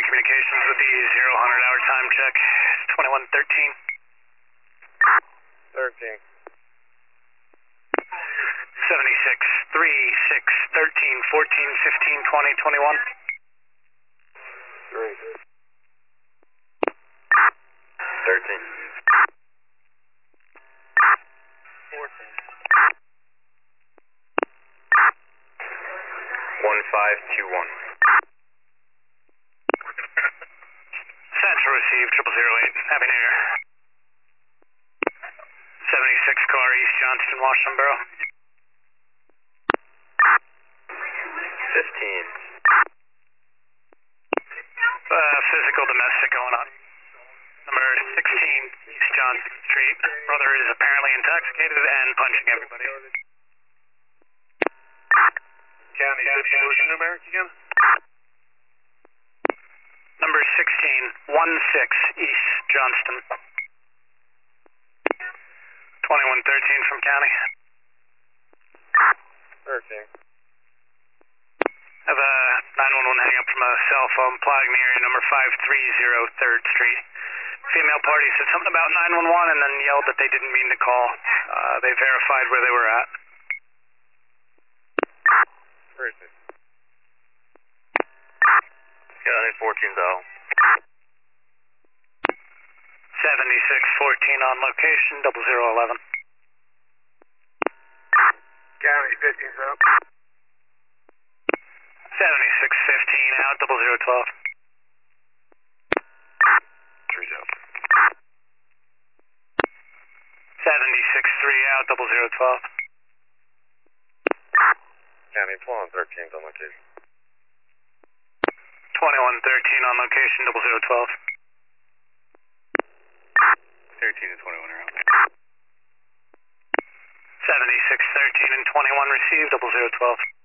communications with the 0 hour time check. 2113. 13. 76, 3, 6, 13, 14, 15, 20, 21. 3. 13. 14. 1521. Central received, 0008. Happy New Year. 76 car East Johnston, Washington Borough. 15. Physical domestic going on. Number 16, East Johnston Street. Brother is apparently intoxicated and punching everybody. County, what's your numeric again? Number 16, 16, East Johnston. 2113 from County. 13. I have a 911 hang up from a cell phone plugging the area number 530 3rd Street. Female party said something about 911 and then yelled that they didn't mean to call. They verified where they were at. Where is it? County 14's out. 7614 on location, 0011. County 15's out. 7615 out, 0012. 3's out. 763 out, 0012. County 1213's on location. 2113 on location, 0012. 13 and 21 are out. 7613 and 21 received, 0012.